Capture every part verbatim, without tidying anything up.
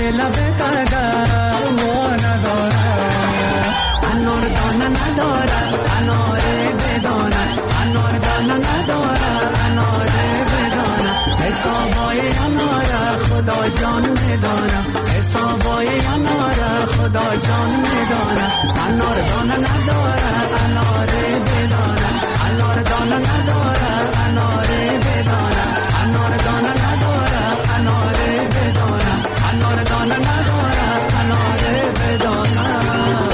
لب قدر ما ندارد، انار دانه ندارد انار بدانه، انار دانه ندارد انار بدانه، حسابای انار خدا جان میدانه، حسابای انار خدا جان میدانه، انار دانه ندارد انار بدانه، انار دانه ندارد انار بدانه، انار دانه ندارد انار بدانه، انار دانه ندارد انار بدانه.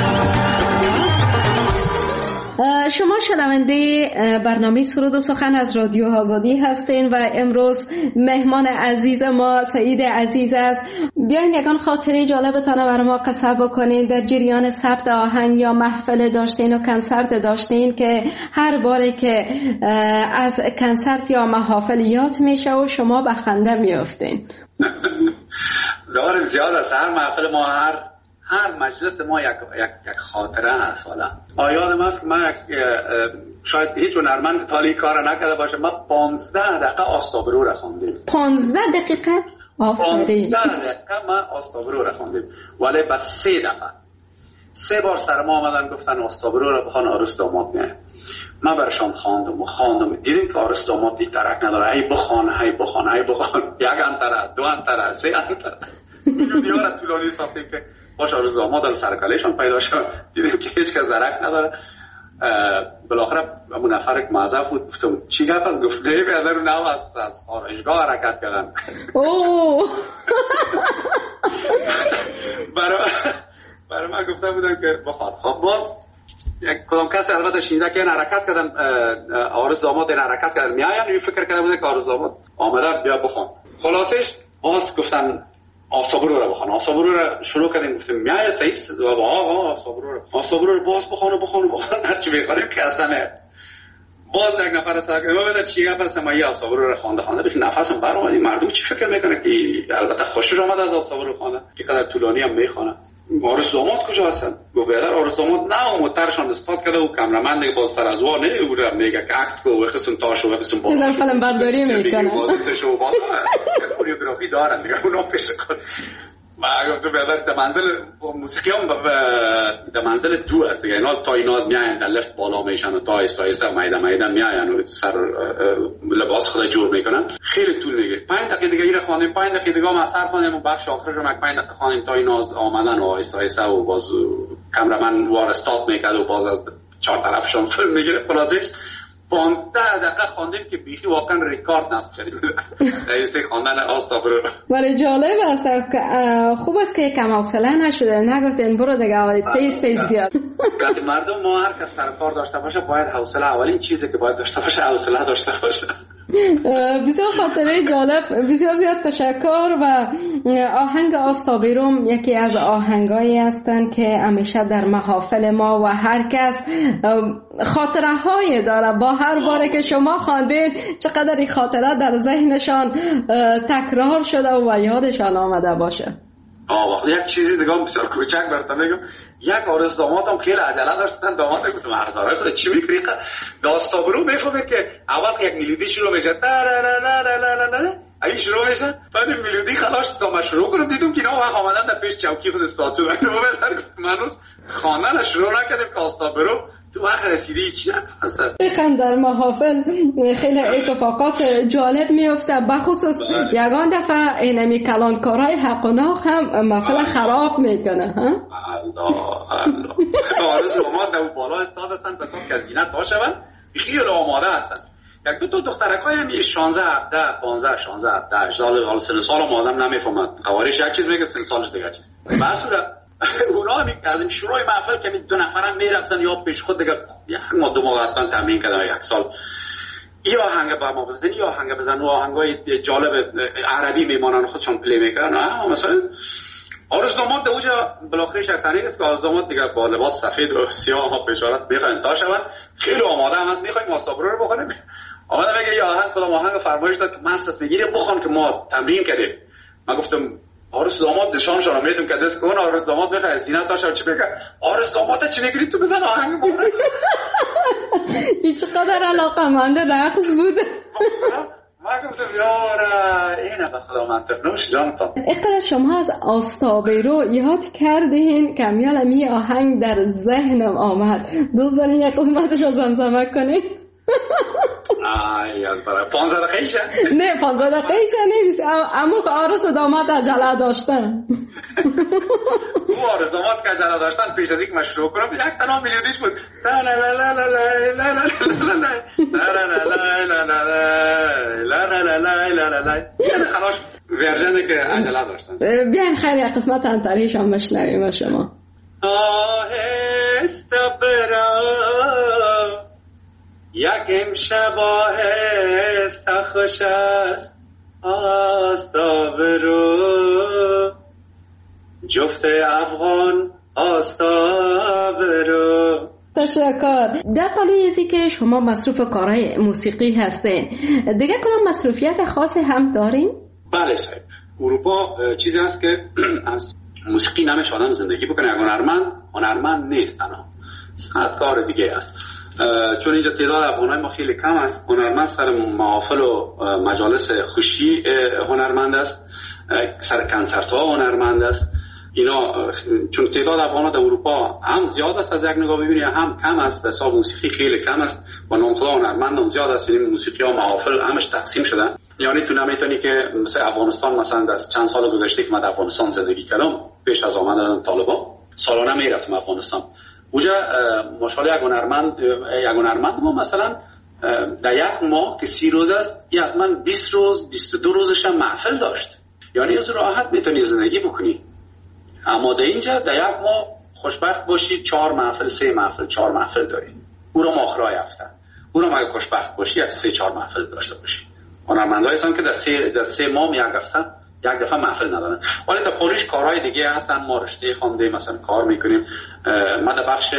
شما شنونده برنامه سرود و سخن از رادیو آزادی هستین و امروز مهمان عزیز ما سعید عزیز است. بیاین یکان خاطره جالبتان برای ما قصه بکنین در جریان ثبت آهنگ یا محفل داشتین و کنسرت داشتین که هر باره که از کنسرت یا محافل یاد میشه و شما به خنده میافتین. داریم زیاد است. هر محفل ما، هر هر مجلس ما یک یک یک خاطره است. حالا آیادم است که من شاید هیچ هنرمند تالی کار نکرده باشه، من پانزده دقیقه آستابرو را خواندیم. پانزده دقیقه؟ آفرین. پانزده دقیقه من آستابرو را خواندیم، ولی بس سه دفعه سه بار سر ما آمدن گفتن آستابرو را بخوان، آرس داماد میاد. من برشان خواندم و خواندم، دیدیم که آرس داماد دی ترک نداره، هی بخوان هی بخوان هی بخوان، یک انتره دو انتره سه انتره ویدیو طولانی ساختیم که باش آرز داماد در سرکلهشان پیدا شد. دیدیم که هیچ کس درک نداره. بالاخره همون نفر که معذب بود گفتم چی گفت است؟ گفت نه بیادر رو نو است از خارجگاه حرکت کردن. اوه برای برای من گفته بودم که بخواد. خب باز یک کدام کسی البته شنیده که این حرکت کردن، آرز داماد این حرکت کردن میایم، این فکر کرده بوده که آرز داماد آمده بیا بخوان. خلاصش باز گفتن آستابرو رو بخوان. آستابرو رو شروع کردیم، گفتیم میای سعید و آقا آستابرو رو آستابرو رو باز بخوان بخوان بخوان هرچی بخوانیم که اصلا باز یک نفر ساکت ما بده چی گفت است؟ ما یا آستابرو رو خوانده خوانده بهش نفسم بر اومد. مردم چی فکر میکنه که البته خوشش آمد از آستابرو خوانده که قدر طولانی هم میخوانه. آرس داماد کجا هستن؟ گفت بیادر آرس داماد نه موترشان استاد کرده و کامرمند دیگه باز سر از وا نمیگوره، میگه که اکت کو و قسم تاشو و قسم بالا در فیلم برداری میکنه، بازیشو بالا کوریوگرافی دارن دیگه اونا پیش خود. ما گفتم بیادر در منزل موسیقی هم در منزل دو است دیگه، اینا تا اینا میاین در لفت بالا میشن و تا ایستا ایستا میده میده میاین و سر لباس خود جور میکنن. خیلی طول میگه. پنج دقیقه دیگه اینا خوانیم، پنج دقیقه دیگه ما اثر خوانیم و بخش آخرش رو پنج دقیقه خوانیم تا اینا آمدن و ایستا ایستا و باز کامرمن وار استاپ میکرد و باز از چهار طرفشون فیلم میگیره. خلاصش پانزده دقیقه خواندیم که بیخی واقعا ریکارد نصب کردیم رئیس خواندن آستابرو. ولی جالب است، خوب است که کم حوصله نشده، نگفتین برو دیگه تیز تیز بیاد. وقتی مردم ما هر کس سر کار داشته باشه باید حوصله، اولین چیزی که باید داشته باشه حوصله داشته باشه. بسیار خاطره جالب، بسیار زیاد تشکر. و آهنگ آستابرو یکی از آهنگایی هستند که همیشه در محافل ما و هر کس خاطره های داره. با هر باره که شما خواندین چقدر این خاطره در ذهنشان تکرار شده و یادشان آمده باشه. آه وقتی یک چیزی دیگه بسیار کوچک براتون میگم، یک آرز داماد هم خیلی عجله داشتن. داماد گفتم هردارای خود چی میکنی؟ آستابرو میفهمه که اول که یک میلودی شروع میشه تا لا لا لا لا لا لا این شروع میشه، بعد میلودی خلاص تا ما شروع کنم دیدم که اینا وقت آمدن در پیش چوکی خود استاد شدن. من هنوز خواندن شروع نکردیم که آستابرو تو وقت رسیدی چی هست؟ دقیقا در محافل خیلی اتفاقات جالب میفته، بخصوص یگان دفعه اینمی کلانکارای حق و ناق هم محفل خراب میکنه. الله الله آرز داماد در بالا استاد هستن پس هم که زینت داشتن خیلی آماده هستن. یک دو تا دخترک های همی شانزده هفده پانزده شانزده هفده سال سن سال هم آدم نمیفهمد. قوارش یک چیز میگه سن سالش دیگه چیز. برصورت اونا هم از این شروع محفل که دو نفرم میرفتن یا پیش خود دیگه ما دو ماه حتما تمرین کردن یک سال ای آهنگ با ما بزنن یا آهنگ بزنن و آهنگای جالب عربی میمانن خودشون پلی میکنن. مثلا آرز داماد در اونجا بالاخره شخصانی است که آرز داماد دیگه با لباس سفید و سیاه ها پیشارت میخواین تا شون خیلی آماده هم هست میخوایم آستابرو رو بخونیم. آماده میگه یا آهنگ کدام آهنگ فرمایش داد که مست میگیره بخون که ما تمرین کردیم. من گفتم آرز داماد نشان شون میدم که دست کن آرز داماد میخواد زینت داشته چه بگه آرز داماد چی میگی تو بزن آهنگ بخون. این چقدر علاقه‌مند رقص بود. من گفتم یاره اینه به خدا منطق نوش جانتان. اقدر شما از آستابه رو یاد کردین کمیال می آهنگ در ذهنم آمد. دوست دارین یک قسمتش رو زمزمه کنین؟ آی از برای پانزده دقیقه نه پانزده دقیقه نیست، اما که آرس و داماد عجله داشتن. او آرس داماد که عجله داشتن پیش از اینکه من شروع کنم یک تنها میلیونیش بود لا لا لا لا لا لا لا لا لا لا لا لا یعنی خلاص ورژنی که عجله داشتن. بیاین خیلی قسمت انتریش هم بشنویم شما. آهسته برو یک امشب آهسته خوش است آستا برو جفت افغان آستا برو. تشکر. در قالوی ازی که شما مصروف کارهای موسیقی هستین دیگه کدام مصروفیت خاصی هم دارین؟ بله صاحب، اروپا چیزی هست که از موسیقی نمیشه آدم زندگی بکنه. یک هنرمند هنرمند نیست، تنها صنعتکار دیگه است. چون اینجا تعداد افغانای ما خیلی کم است. هنرمند سر محافل و مجالس خوشی هنرمند است، سر کنسرت ها هنرمند است. اینا چون تعداد افغانا در اروپا هم زیاد است از یک نگاه ببینید هم کم است. به حساب موسیقی خیلی کم است و نامخدا هنرمند هم زیاد است. این موسیقی ها محافل همش تقسیم شدن. یعنی تو نمیتونی که مثل افغانستان مثلا در چند سال گذشته که من در افغانستان زندگی کردم پیش از آمدن طالبان سالانه میرفتم افغانستان. اونجا ماشاءالله یک هنرمند یک هنرمند ما مثلا در یک ماه که سی روز است حتما بیست روز بیست و دو روزش هم محفل داشت. یعنی از راحت میتونی زندگی بکنی. اما در اینجا در یک ماه خوشبخت باشی چهار محفل سه محفل چهار محفل داری. او رو ماخرای هفته او رو اگه خوشبخت باشی یک سه چهار محفل داشته باشی. هنرمندایی هستن که در سه در سه ماه یک هفته یک دفعه محفل ندارن. ولی در پاریس کارهای دیگه هستن. ما رشته خوانده مثلا کار میکنیم. ما در بخش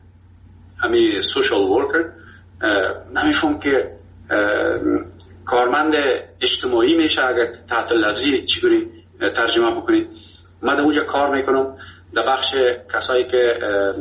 همی سوشال ورکر نمیفهم که کارمند اجتماعی میشه اگر تحت لفظی چجوری ترجمه بکنید. من در اونجا کار میکنم در بخش کسایی که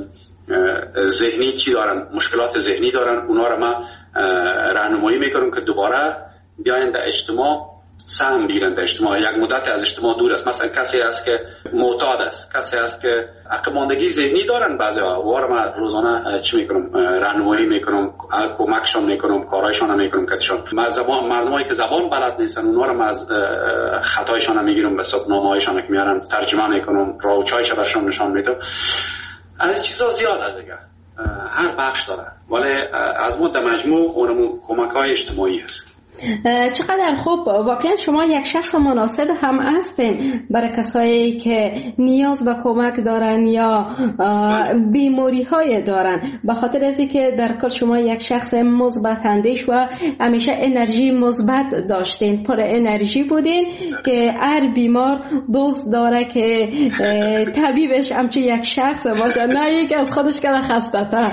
ذهنی چی دارن، مشکلات ذهنی دارن، اونا رو من راهنمایی میکنم که دوباره بیاین در اجتماع سهم بگیرن. در اجتماع یک مدت از اجتماع دور است. مثلا کسی هست که معتاد است، کسی هست که عقب‌ماندگی ذهنی دارن، بعضیا وار من روزانه چی میکنم راهنمایی میکنم، کمکشون میکنم، کارایشون میکنم کاتشون. من زبان مردمایی که زبان بلد نیستن اونا رو از خطایشون میگیرم، به حساب نامه‌هایشون که میارن ترجمه میکنم، راه و چایش براشون نشون میدم. از چیزا زیاد از دیگه هر بخش داره. ولی از مود مجموع اونمون کمک‌های اجتماعی هست. چقدر خوب. واقعا شما یک شخص مناسب هم هستین برای کسایی که نیاز به کمک دارن یا بیماری های دارن. به خاطر ازی که در کل شما یک شخص مثبت اندیش و همیشه انرژی مثبت داشتین، پر انرژی بودین که هر بیمار دوست داره که طبیبش همچه یک شخص باشه، نه یک از خودش که خسته تر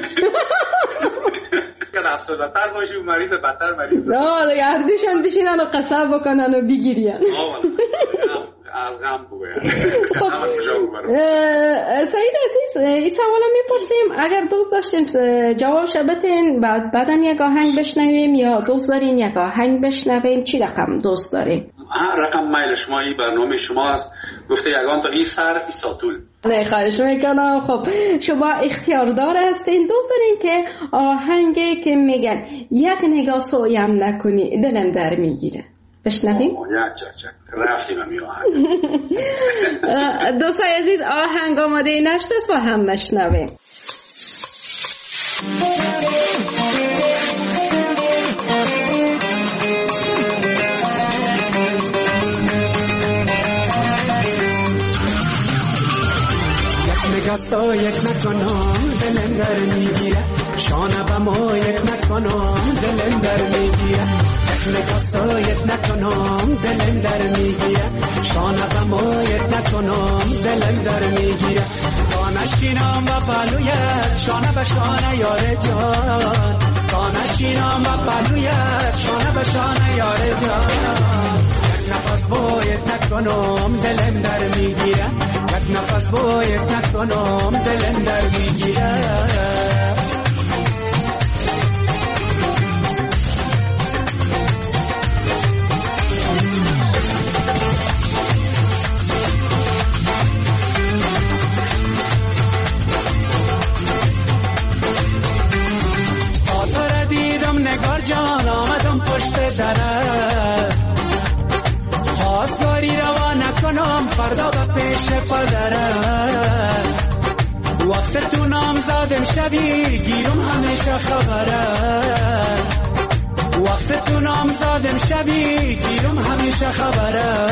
افسرده تر باشی و مریض بدتر مریض. نه دیگه هر دوشن بشینن و قصب بکنن و بگیرین. از غم بگوین. سعید عزیز این سوالا میپرسیم، اگر دوست داشتیم جوابش بتین بعد بعدن یک آهنگ بشنویم یا دوست دارین یک آهنگ بشنویم چی رقم دوست دارین؟ هر رقم میل شما. این برنامه شما است. گفته یگان تا این سر ای ساتول. نه خواهش میکنم. خب شما اختیاردار هستین. دوست دارین که آهنگی که میگن یک نگاه سویم نکنی دلم در میگیره بشنویم؟ یک یک یک رفتیم همی آهنگ. دوستای عزیز آهنگ آماده نشت است با هم بشنویم. نگاه یک نکنم دلم در میگیره، شانه به ما یک نکنم دلم در میگیره. یک نگاه یک نکنم دلم در میگیره، شانه به ما یک نکنم دلم در میگیره. دانشینم و بالویت شانه به شانه یار جان، دانشینم و بالویت شانه به شانه یار جان. یک نفس باید نکنم دلم در میگیره، یک نفس باید نکنم دلم در میگیره. پیش پدره وقت تو نام زادم شوی گیرم همیشه خبره وقت تو نام زادم شوی گیرم همیشه خبره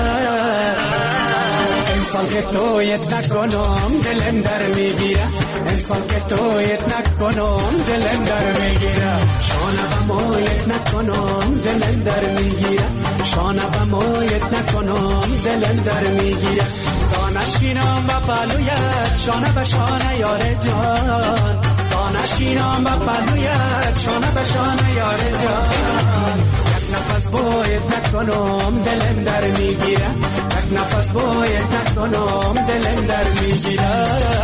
انسان که تویت نکنم دلم در میگیره انسان که تویت نکنم دلم در میگیره شانه و مویت نکنم دلم در میگیره شانه و مویت نکنم دلم در میگیره دانشینم و پلویت شانه به شانه یار جان دانشینم و پلویت شانه به شانه یار جان یک نفس باید نکنم دلم در میگیره یک نفس باید نکنم دلم در میگیره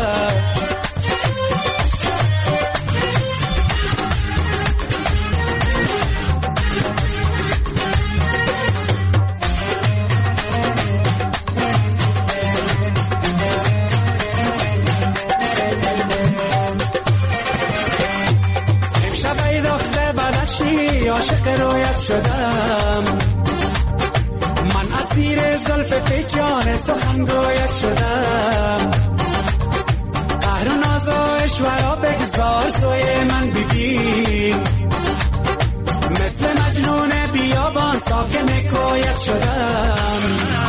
عاشق رویت شدم من اسیر زلف پیچان سخنگویت شدم قهر و ناز و اشورا بگذار سوی من ببین مثل مجنون بیابان ساکن کویت شدم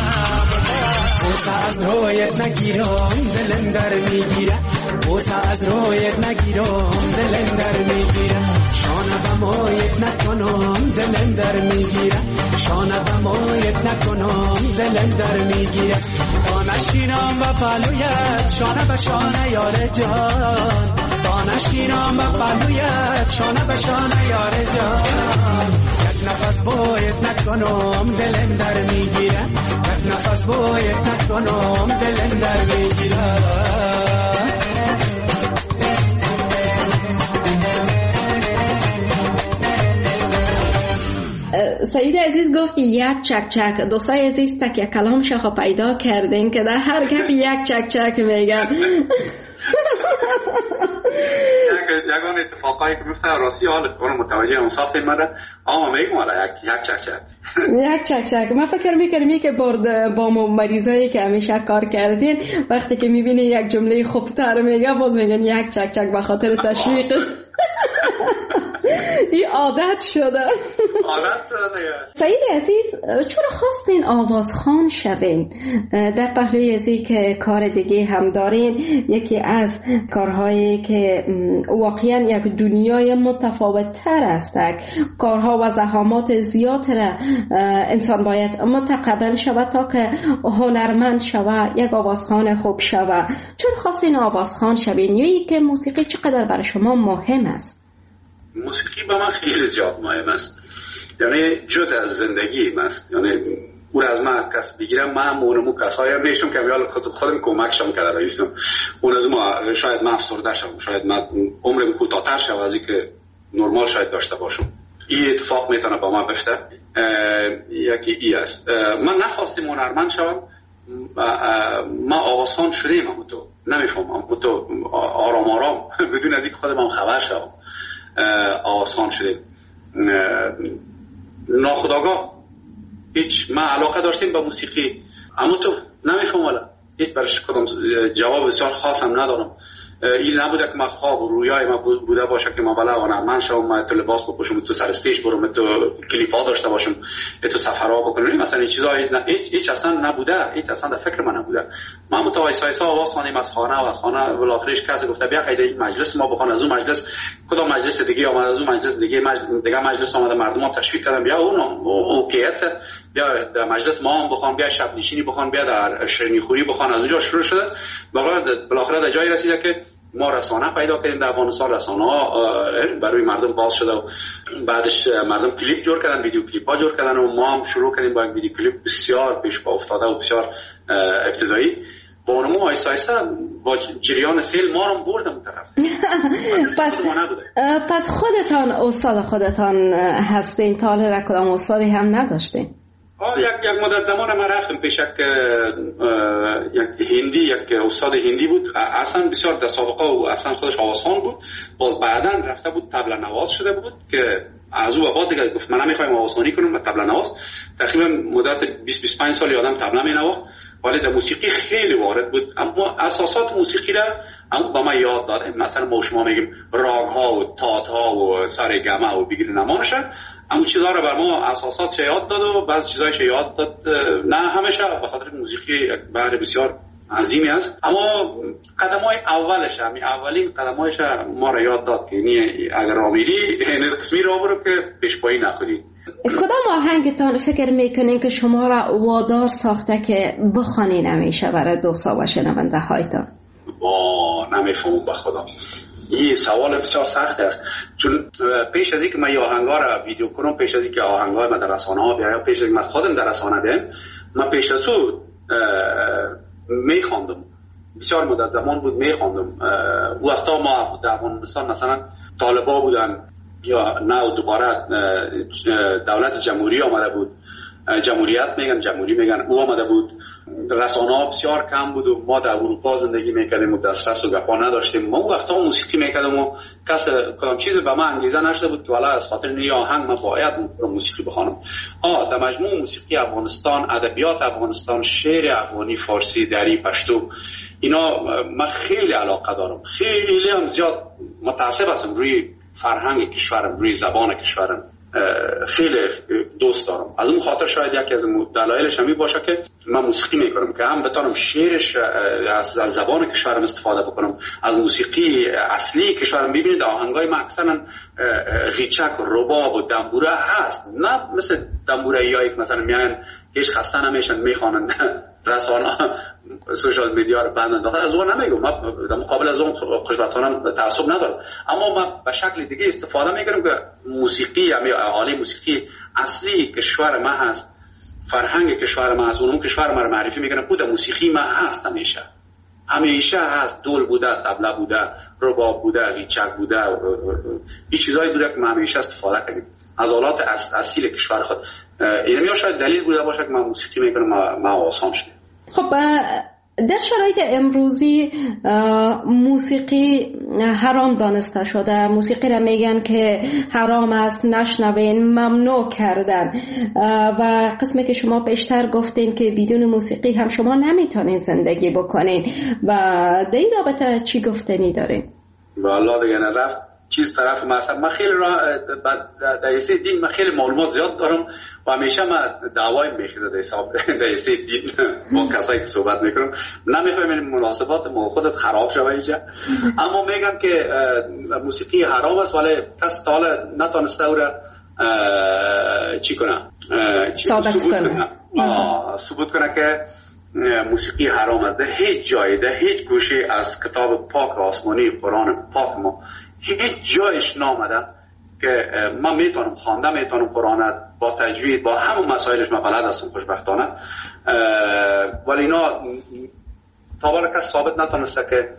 بوسه از رویت نگیرم دلم در میگیره بوسه از رویت نگیرم دلم در میگیره شانه و مویت نکنم دلم در میگیره شانه و مویت نکنم دلم در میگیره دانشینم و پلویت شانه به شانه یار جان دانشینم و پلویت شانه به شانه یار جان یک نفس باید نکنم دلم در میگیره یک نفس باید نکنم دلم در میگیره سعید عزیز گفت که یک چک چک دوستای عزیز تک یک کلام شخو پیدا کردین که در هر گپ یک چک چک میگن یگان اتفاقایی که میفته راستی حال کنم متوجه مسافر مده اما میگم والا یک یک چک چک یک چک چک من فکر میکردم که برد با مریضایی که همیشه کار کردین وقتی که میبینی یک جمله خوبتر میگه باز میگن یک چک چک به خاطر تشویقش این عادت شده عادت شده. سعید عزیز چرا خواستین آوازخوان شوین؟ در پهلوی ازی که کار دیگه هم دارین یکی از کارهایی که واقعا یک دنیای متفاوت تر است کارها و زحمات زیاد را انسان باید متقبل شود تا که هنرمند شود یک آوازخوان خوب شود چرا خواستین آوازخوان شوین یا که موسیقی چقدر برای شما مهم است؟ موسیقی به من خیلی زیاد مهم است یعنی جز از زندگی است یعنی او از من کس بگیرم من مونمو کسایی هم میشم که بیال خودم کمکشم کرده رایستم اون از ما شاید من افسرده شم شاید من عمرم کوتاه‌تر شد از اینکه نرمال شاید داشته باشم این اتفاق میتونه با من بفته یکی ای است من نخواستم هنرمند شوم من آوازخوان شدیم اما تو نمیفهمم اما تو آرام آرام بدون از اینکه خودم خبر شوم آوازخوان شدیم ناخودآگاه هیچ من علاقه داشتیم به موسیقی اما تو نمیفهم والا هیچ برش کدام جواب بسیار خاصم ندارم این نبوده که من خواب و رویای من بوده باشه که من بالا هنرمند شوم من تو لباس بپوشم تو سر استیج برم تو کلیپا داشته باشم تو سفرها بکنم مثلا این چیزا هیچ هیچ اصلا نبوده هیچ اصلا در فکر من نبوده من متو وایس وایس آواز خوانیم از خانه و از خانه بالاخرش کسی گفته بیا قید این مجلس ما بخوان از اون مجلس کدام مجلس دیگه اومد از اون مجلس دیگه مجلس دیگه مجلس اومد مردم ها تشویق کردن بیا اون اوکی است بیا در مجلس ما هم بخوام بیا شب نشینی بخوام بیا در شیرینی خوری بخوام از اونجا شروع شده بالاخره در جایی رسیده که ما رسانه پیدا کردیم در افغانستان رسانه ها برای مردم باز شده و بعدش مردم کلیپ جور کردن ویدیو کلیپ ها جور کردن و ما هم شروع کردیم با یک ویدیو کلیپ بسیار پیش پا افتاده و بسیار ابتدایی با اونمو آیسته آیسته با جریان سیل ما رو بردم طرف پس, پس خودتان استاد خودتان هستین تا حالا کدام استادی هم نداشتین؟ آه یک یک مدت زمان ما رفتم پیش یک یک هندی یک استاد هندی بود اصلا بسیار در سابقه و اصلا خودش آوازخوان بود باز بعداً رفته بود طبله نواز شده بود که از او به بعد دیگه گفت من نمیخوایم آوازخوانی کنم و طبله نواز. تقریبا مدت بیست بیست و پنج سال آدم طبله مینواخت، ولی در موسیقی خیلی وارد بود. اما اساسات موسیقی را اما با ما یاد داده. مثلا ما شما میگیم راگ ها و تات ها و سارگامه و بگیر نمانشن، اما چیزها را بر ما اساسات یاد داد و بعض چیزایش یاد داد. نه همیشه، به خاطر موسیقی یک بحر بسیار عظیمی است. اما قدمای اولش، همین اولین قدمایش ما را یاد داد که یعنی اگر رامیری این قسمی را برو که پیشپایی نخوری. کدام آهنگتان فکر میکنین که شما را وادار ساخته که بخوانین همیشه برای دوستا و شنونده هایتان؟ با نمیفهمم به خدا. این سوال بسیار سخت است، چون پیش از اینکه من این آهنگا را ویدیو کنم، پیش از اینکه آهنگای من در رسانه ها بیایم، پیش از اینکه من خودم در رسانه بیایم، من پیش از او میخواندم. بسیار مدت زمان بود میخواندم. وقتا ما در افغانستان مثلا طالبا بودن یا نه دوباره دولت جمهوری آمده بود، جمهوریت میگن، جمهوری میگن، او آمده بود. رسانه ها بسیار کم بود و ما در اروپا زندگی میکردیم و دسترس و گپا نداشتیم. ما وقتا موسیقی میکردیم و کس کدام چیز به من انگیزه نشده بود که والا از خاطر این آهنگ من باید موسیقی بخوانم. آه در مجموع موسیقی افغانستان، ادبیات افغانستان، شعر افغانی، فارسی، دری، پشتو، اینا من خیلی علاقه دارم. خیلی هم زیاد متعصب هستم روی فرهنگ کشورم، روی زبان کشورم. خیلی دوست دارم. از اون خاطر شاید یکی از دلایلش همین باشه که من موسیقی میکنم که هم بتونم شعرش از زبان کشورم استفاده بکنم، از موسیقی اصلی کشورم. ببینید آهنگای من اکثرا غیچک، رباب و دنبوره هست، نه مثل دنبوره‌ای که مثلا میان هیچ خسته نمیشن میخوانن رسانه سوشال میدیا رو بند انداخته. از اون نمیگم، من در مقابل از اون خوشبختانه تعصب ندارم، اما من به شکل دیگه استفاده میکنم که موسیقی یعنی حالی موسیقی اصلی کشور ما هست، فرهنگ کشور ما هست، اون کشور ما رو معرفی میکنم. بود موسیقی ما هست، همیشه همیشه هست. دول بوده، طبله بوده، رباب بوده، غیچک بوده، این چیزایی بوده که ما همیشه استفاده کردیم از آلات اصیل کشور خود. اینم شاید دلیل بوده باشه که من موسیقی میکنم، ما آسان شده. خب در شرایط امروزی موسیقی حرام دانسته شده، موسیقی را میگن که حرام است، نشنوین، ممنوع کردن. و قسمی که شما بیشتر گفتین که بدون موسیقی هم شما نمیتونین زندگی بکنین، و در این رابطه چی گفتنی دارین؟ والله دیگه نرفت چیز طرف مثلا من خیلی راه در ایسه دین من خیلی معلومات زیاد دارم و همیشه من دعوای میخیزه در حساب در ایسه دین با کسایی که صحبت میکنم. نمیخوایم این مناسبات ما خودت خراب شوه اینجا، اما میگن که موسیقی حرام است، ولی کس تا حالا نتانسته او را چی کنه، ثابت کنه، ثبوت کنه که موسیقی حرام است. در هیچ جایی، در هیچ گوشه از کتاب پاک آسمانی قرآن پاک ما هیچ جایش نامده که من میتونم خوانده، میتونم قرآن با تجوید با همون مسائلش من بلد هستم خوشبختانه، ولی اینا تا بالا کس ثابت نتونسته که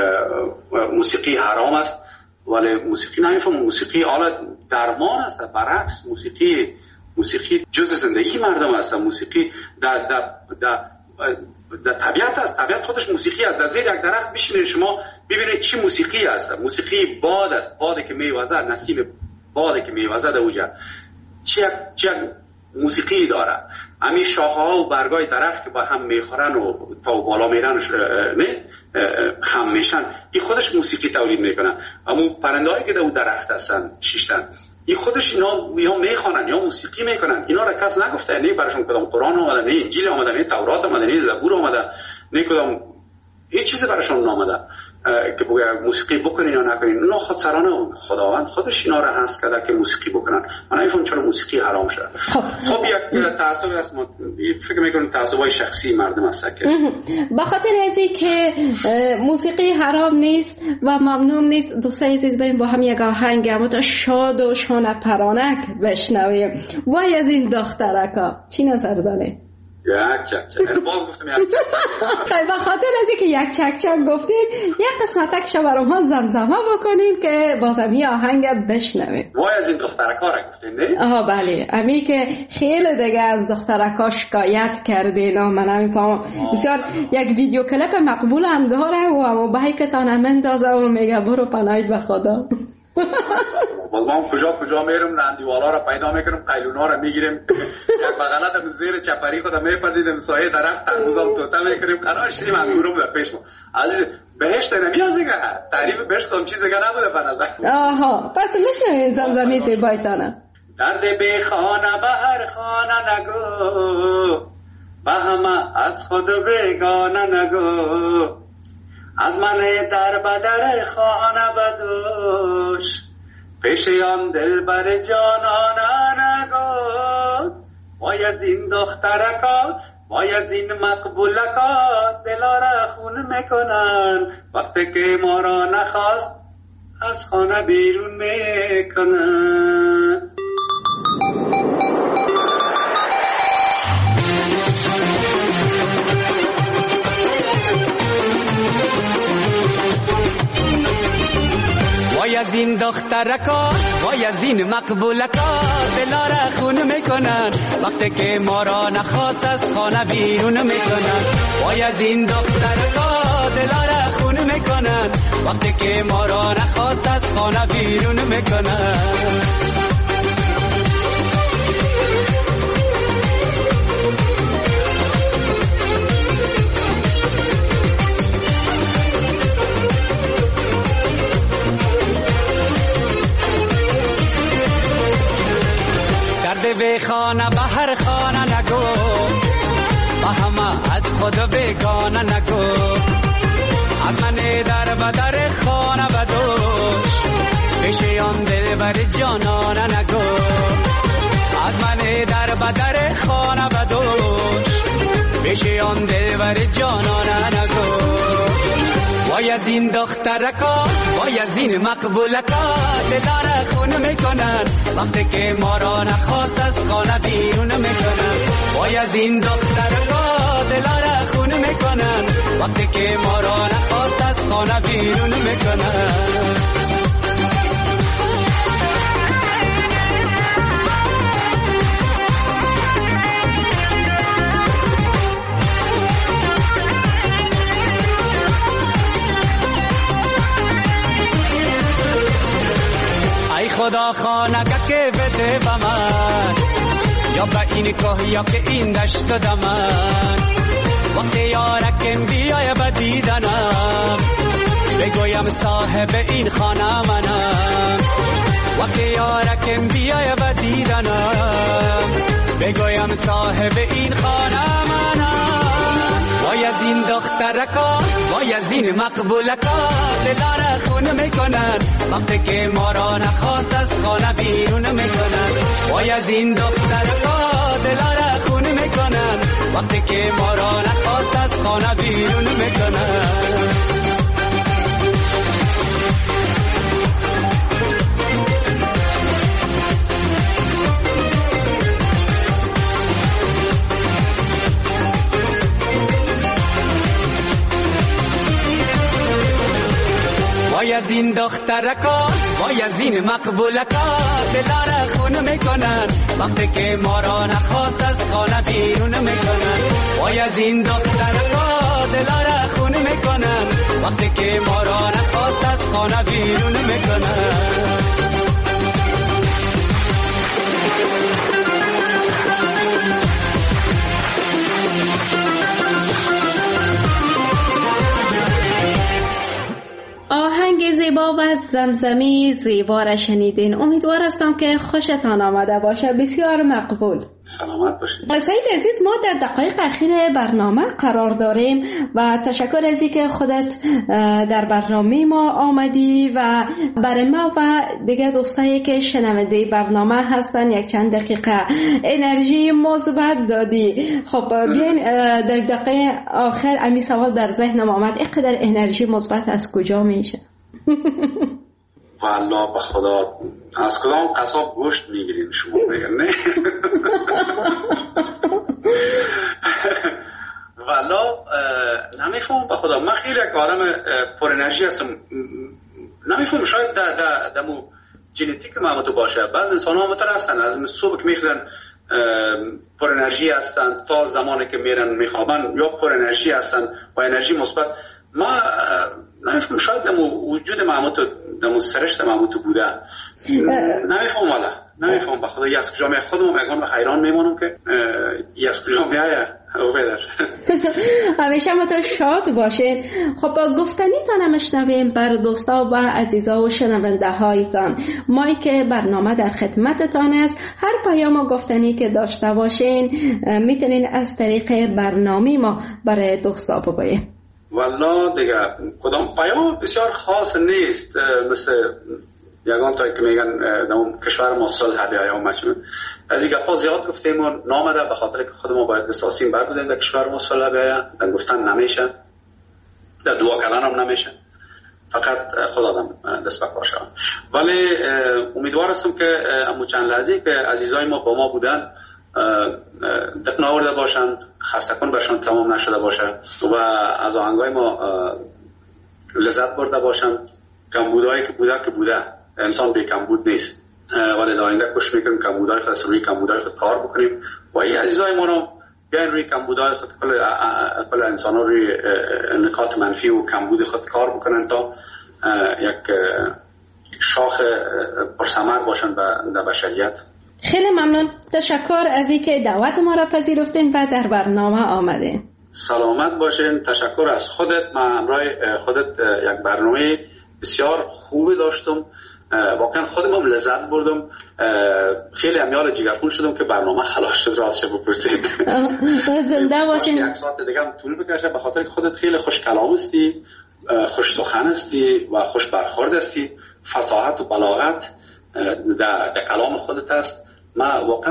موسیقی حرام است. ولی موسیقی نمیفهم، موسیقی حالا درمان است، برعکس موسیقی موسیقی جز زندگی مردم است. موسیقی در در در در طبیعت است، طبیعت خودش موسیقی است. در زیر یک درخت بشینید شما ببینید چی موسیقی است. موسیقی باد است، بادی که میوزه، نسیم بادی که میوزه در اوجا چه چه موسیقی داره. همین شاخه‌ها و برگای درخت که با هم میخورن و تا بالا میرن نه خم میشن، این خودش موسیقی تولید میکنن. اما پرنده‌ای که در اون درخت هستن شیشتن، این خودش اینا یا میخوانن یا موسیقی میکنن. اینا را کس نگفته، نه براشون کدام قرآن اومده، نه انجیل اومده، نه تورات اومده، نه زبور اومده، نه کدام هیچ چیزی براشون نامده که بگه موسیقی بکنین یا نکنین. اونا خود سرانه خداوند خودش اینا را هست کرده که موسیقی بکنن. من نمیفهم چرا موسیقی حرام شده. خب یک تعصبی است، فکر میکنم تعصبای شخصی مردم است که به خاطر ازی که موسیقی حرام نیست و ممنوع نیست، دوستای عزیز بریم با هم یک آهنگ اما شاد و شانه پرانک بشنویم. وای از این دخترکا، چی نظر داره؟ یک چک چک باز گفتم یک چک چک. به خاطر از اینکه یک چک چک گفتین، یک قسمتک شما ما زمزمه بکنین که بازم این آهنگ بشنویم. وای از این دخترکا را گفتین نه؟ آها بله، امی که خیلی دیگه از دخترکا شکایت کردین و من نمیفهمم. بسیار یک ویدیو کلیپ مقبول هم داره و همو بایی که تانه مندازه و میگه برو پناهید به خدا. باز ما کجا کجا میرم نندیوالا را پیدا میکنم، قیلونا را میگیریم، یک بغلت زیر چپری خودم میپردیدم، سایه درخت ترموزم توته میکنیم، قرار شدیم انگورم در پیش ما. عزیز بهشت نمیاد دیگه، تعریف بهشت هم چیز دیگه نبوده به نظر. آها پس میشه زمزمه زیبایتانه. درد بی خانه به هر خانه نگو، به همه از خود بیگانه نگو، از من در بدر خانه بدوش، پیش آن دل بر جانانه نگو. وای از این دخترکا، وای از این مقبولکا، دلا را خون میکنن، وقتی که ما را نخواست از خانه بیرون میکنن. وای از این دخترکا، وای از این مقبولکا، دلا را خون میکنن، وقتی که ما را نخواست از خانه بیرون میکنن. وای از این دخترکا، دلا را خون میکنن، وقتی که ما را نخواست از خانه بیرون میکنن. به خانه به هر خانه نگو، به همه از خود بیگانه نگو، از من در بدر خانه بدوش، پیش آن دل بر جانانه نگو، از من در بدر خانه بدوش، پیش آن دل بر جانانه نگو. وای از این دخترکا، وای از این مقبولکا، دلار خون میکنن، وقتی که ما را نخواست از خانه بیرون میکنن. وای از این دخترکا، دلار خون میکنن، وقتی که ما را نخواست از خانه بیرون میکنن. خدا خانگه که بده به من، یا به این کوه یا که این دشت دمن، وقتی یارکم بیای به دیدنم، بگویم صاحب این خانه منم. وقتی یارکم بیای به دیدنم، بگویم صاحب این خانه منم. وای از این دخترکا، وای از این مقبولکا، دلار خون میکنن، وقتی که ما را نخواست از خانه بیرون میکنن. وای از این دخترکا، دلار خون میکنن، وقتی که ما را نخواست از خانه بیرون میکنن. وای از این دخترکا، وای از این مقبولکا، دلار خون میکنن، وقتی که ما را نخواست از خانه بیرون میکنن. وای از این دخترکا، دلار خون میکنن، وقتی که ما را نخواست از خانه بیرون میکنن. آهنگ زیبا و زمزمی زیبا را شنیدین. امیدوار هستم که خوشتان آمده باشه. بسیار مقبول. سلامت باشید. سعید عزیز، ما در دقایق اخیر برنامه قرار داریم و تشکر از اینکه خودت در برنامه ما آمدی و برای ما و دیگه دوستایی که شنونده برنامه هستن یک چند دقیقه انرژی مثبت دادی. خب بیاین در دقیقه آخر امی سوال در ذهنم آمد، اینقدر انرژی مثبت از کجا میشه؟ والله به خدا از کدام قصاب گوشت میگیرین شما بگن نه؟ والله نمیفهم به خدا. من خیلی یک آدم پر انرژی هستم، نمیفهم شاید در در دمو ژنتیک من تو باشه. بعضی انسان ها متر هستن از صبح که میخزن پر انرژی هستن تا زمانی که میرن میخوابن یا پر انرژی هستن و انرژی مثبت. ما نمیفهم شاید دمو وجود محمود دمو سرشت محمود بوده نمیفهم والا نمیفهم بخدا ای از کجا می خودم میگم حیران میمونم که ای از کجا میایه او بدر همیشه ما تو شاد باشین. خب با گفتنیتان هم اشنویم بر دوستا و عزیزا و شنونده هایتان. مایی که برنامه در خدمتتان است. هر پیام و گفتنی که داشته باشین میتونین از طریق برنامه ما برای دوستا بگوین. والا دیگه کدام پیام بسیار خاص نیست، مثل یگان تا که میگن نام کشور ما صلح بیایم مشون از این گپا زیاد گفتیم و نامده به خاطر که خود ما باید دستاسیم برگزاریم در کشور ما صلح بیایم. در گفتن نمیشه، در دعا کردن هم نمیشه، فقط خود آدم دست بکار شد. ولی امیدوار هستم که امو چند لحظه که عزیزای ما با ما بودن دق ناورده باشن، خستکن برشان تمام نشده باشه و از آهنگای ما لذت برده باشن. کمبودایی که بوده که بوده، انسان بی کمبود نیست، ولی در آینده کوشش میکنیم کمبودای خود روی کمبودای خود کار بکنیم و این عزیزای ما رو بیاین روی کمبودای خود کل کل انسان ها روی نکات منفی و کمبود خود کار بکنن تا یک شاخ پرثمر باشن در بشریت. خیلی ممنون، تشکر از اینکه دعوت ما را پذیرفتین و در برنامه آمدین. سلامت باشین. تشکر از خودت. من همراه خودت یک برنامه بسیار خوبی داشتم، واقعا خودم هم لذت بردم. خیلی امیال جگرخون شدم که برنامه خلاص شد راستش بپرسیم. زنده باشین. یک ساعت دیگه هم طول بکشه به خاطر که خودت خیلی خوش کلام هستی، خوش سخن هستی و خوش برخورد هستی. فصاحت و بلاغت در کلام خودت هست. من واقعا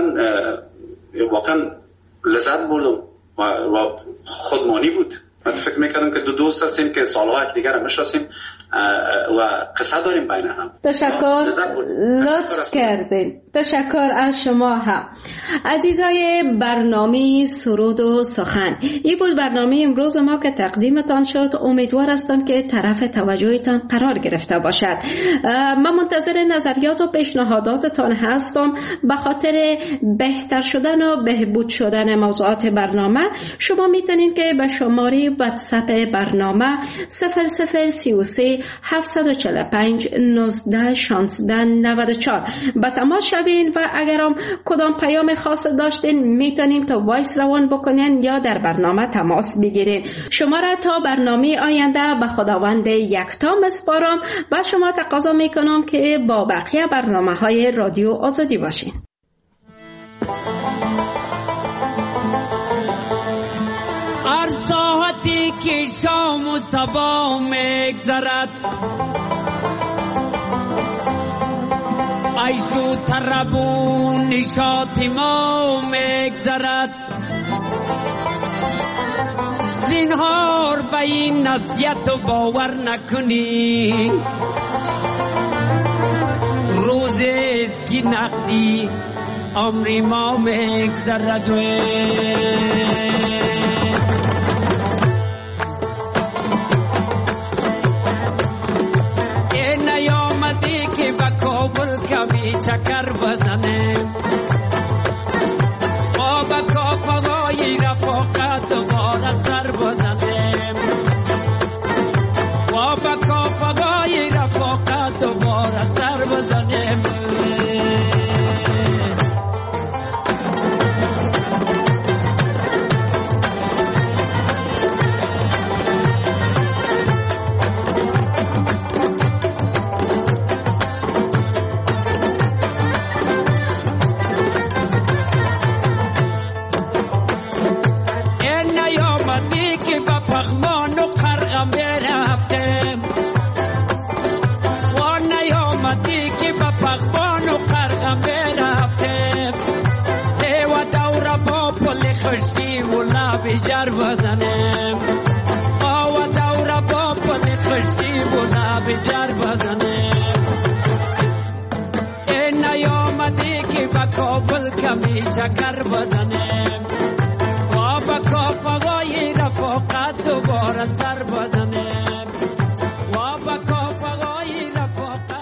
واقعا لذت بردم و, و خودمانی بود. من فکر میکردم که دو دوست هستیم که سالها یکدیگر رو میشناسیم و قصه داریم بین هم. تشکر، لطف کردین. تشکر از شما هم. عزیزای برنامه سرود و سخن، این بود برنامه امروز ما که تقدیمتان شد. امیدوار هستم که طرف توجهتان قرار گرفته باشد. من منتظر نظریات و پیشنهاداتتان هستم. به خاطر بهتر شدن و بهبود شدن موضوعات برنامه شما میتونید که به شماره واتساپ برنامه صفر صفر سی و سه هفتصد و چهل و پنج نوزده شانزده نود و چهار با تماس شوین و اگرم کدام پیام خاص داشتین میتونیم تا وایس روان بکنین یا در برنامه تماس بگیرین. شما را تا برنامه آینده به خداوند یکتا میسپارم و شما تقاضا میکنم که با بقیه برنامه های رادیو آزادی باشین. هر ساعتی که شام و صبا میگذرد عیش و طرب و نشاط ما میگذرد. زینهار به این نصیحت و باور نکنی، روزی است که نقدی عمر ما میگذرد. کمی چکر بزنیم ما با کافای رفاقت دوباره سر بزنیم ما با کافای رفاقت دوباره سر بزنیم. جر بزنیم آوا دورا با پل خشتی بودا بجر بزنیم. این نیامدی که با کابل کمی چکر بزنیم و با کافوای رفاقت دوباره سر بزنیم.